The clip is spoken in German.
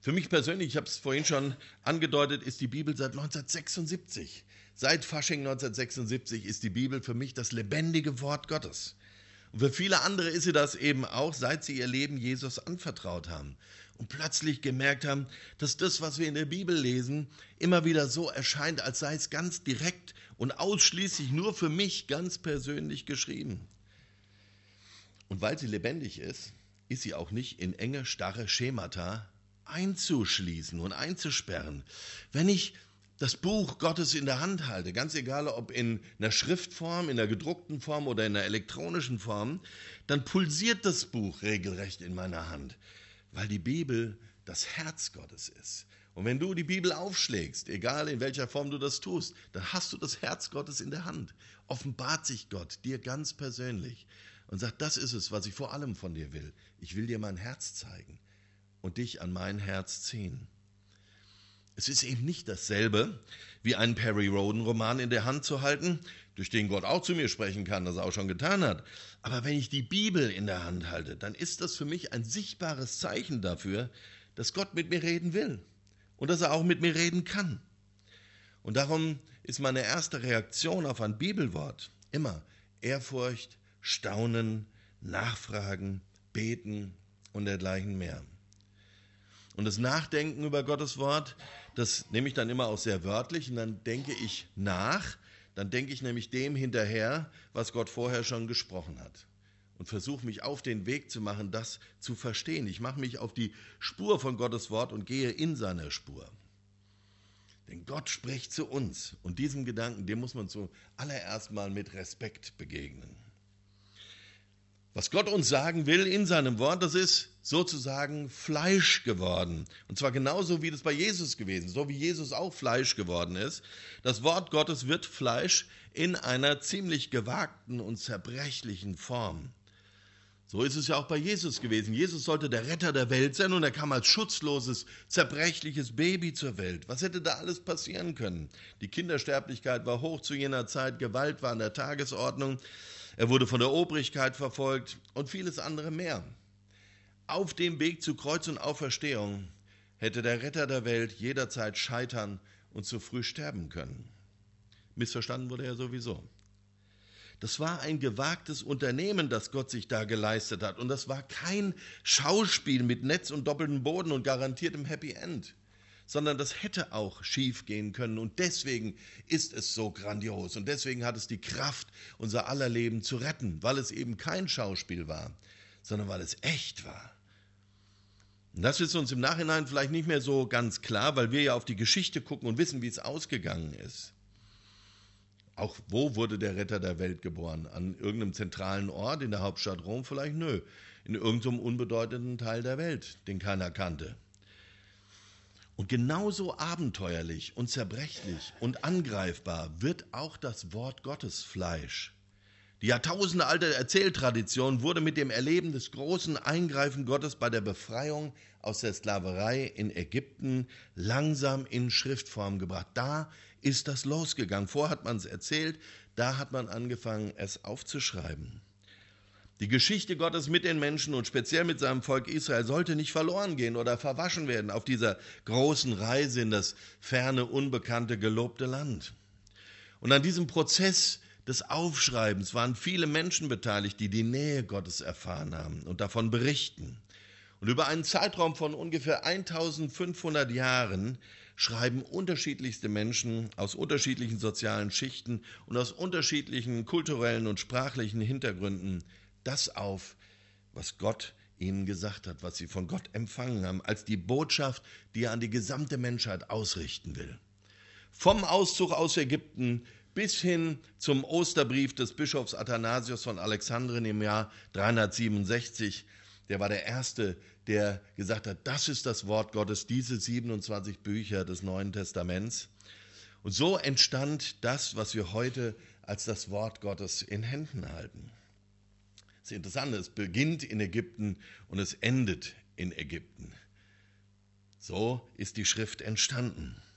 Für mich persönlich, ich habe es vorhin schon angedeutet, ist die Bibel seit 1976. Seit Fasching 1976 ist die Bibel für mich das lebendige Wort Gottes. Und für viele andere ist sie das eben auch, seit sie ihr Leben Jesus anvertraut haben und plötzlich gemerkt haben, dass das, was wir in der Bibel lesen, immer wieder so erscheint, als sei es ganz direkt und ausschließlich nur für mich ganz persönlich geschrieben. Und weil sie lebendig ist, ist sie auch nicht in enge, starre Schemata einzuschließen und einzusperren. Wenn ich das Buch Gottes in der Hand halte, ganz egal ob in einer Schriftform, in der gedruckten Form oder in der elektronischen Form, dann pulsiert das Buch regelrecht in meiner Hand, weil die Bibel das Herz Gottes ist. Und wenn du die Bibel aufschlägst, egal in welcher Form du das tust, dann hast du das Herz Gottes in der Hand. Offenbart sich Gott dir ganz persönlich und sagt, das ist es, was ich vor allem von dir will. Ich will dir mein Herz zeigen und dich an mein Herz ziehen. Es ist eben nicht dasselbe, wie einen Perry Rhodan-Roman in der Hand zu halten, durch den Gott auch zu mir sprechen kann, das er auch schon getan hat. Aber wenn ich die Bibel in der Hand halte, dann ist das für mich ein sichtbares Zeichen dafür, dass Gott mit mir reden will und dass er auch mit mir reden kann. Und darum ist meine erste Reaktion auf ein Bibelwort immer Ehrfurcht, Staunen, Nachfragen, Beten und dergleichen mehr. Und das Nachdenken über Gottes Wort, das nehme ich dann immer auch sehr wörtlich und dann denke ich nach, dann denke ich nämlich dem hinterher, was Gott vorher schon gesprochen hat und versuche mich auf den Weg zu machen, das zu verstehen. Ich mache mich auf die Spur von Gottes Wort und gehe in seine Spur. Denn Gott spricht zu uns und diesem Gedanken, dem muss man zuallererst mal mit Respekt begegnen. Was Gott uns sagen will in seinem Wort, das ist sozusagen Fleisch geworden. Und zwar genauso wie das bei Jesus gewesen ist, so wie Jesus auch Fleisch geworden ist. Das Wort Gottes wird Fleisch in einer ziemlich gewagten und zerbrechlichen Form. So ist es ja auch bei Jesus gewesen. Jesus sollte der Retter der Welt sein und er kam als schutzloses, zerbrechliches Baby zur Welt. Was hätte da alles passieren können? Die Kindersterblichkeit war hoch zu jener Zeit, Gewalt war an der Tagesordnung. Er wurde von der Obrigkeit verfolgt und vieles andere mehr. Auf dem Weg zu Kreuz und Auferstehung hätte der Retter der Welt jederzeit scheitern und zu früh sterben können. Missverstanden wurde er sowieso. Das war ein gewagtes Unternehmen, das Gott sich da geleistet hat. Und das war kein Schauspiel mit Netz und doppeltem Boden und garantiertem Happy End, sondern das hätte auch schief gehen können. Und deswegen ist es so grandios. Und deswegen hat es die Kraft, unser aller Leben zu retten, weil es eben kein Schauspiel war, sondern weil es echt war. Und das ist uns im Nachhinein vielleicht nicht mehr so ganz klar, weil wir ja auf die Geschichte gucken und wissen, wie es ausgegangen ist. Auch wo wurde der Retter der Welt geboren? An irgendeinem zentralen Ort in der Hauptstadt Rom? Vielleicht nö. In irgendeinem unbedeutenden Teil der Welt, den keiner kannte. Und genauso abenteuerlich und zerbrechlich und angreifbar wird auch das Wort Gottes Fleisch. Die jahrtausendealte Erzähltradition wurde mit dem Erleben des großen Eingreifen Gottes bei der Befreiung aus der Sklaverei in Ägypten langsam in Schriftform gebracht. Da ist das losgegangen. Vorher hat man es erzählt, da hat man angefangen, es aufzuschreiben. Die Geschichte Gottes mit den Menschen und speziell mit seinem Volk Israel sollte nicht verloren gehen oder verwaschen werden auf dieser großen Reise in das ferne, unbekannte, gelobte Land. Und an diesem Prozess des Aufschreibens waren viele Menschen beteiligt, die die Nähe Gottes erfahren haben und davon berichten. Und über einen Zeitraum von ungefähr 1500 Jahren schreiben unterschiedlichste Menschen aus unterschiedlichen sozialen Schichten und aus unterschiedlichen kulturellen und sprachlichen Hintergründen das auf, was Gott ihnen gesagt hat, was sie von Gott empfangen haben, als die Botschaft, die er an die gesamte Menschheit ausrichten will. Vom Auszug aus Ägypten bis hin zum Osterbrief des Bischofs Athanasius von Alexandrien im Jahr 367. Der war der Erste, der gesagt hat, das ist das Wort Gottes, diese 27 Bücher des Neuen Testaments. Und so entstand das, was wir heute als das Wort Gottes in Händen halten. Das Interessante, es beginnt in Ägypten und es endet in Ägypten. So ist die Schrift entstanden.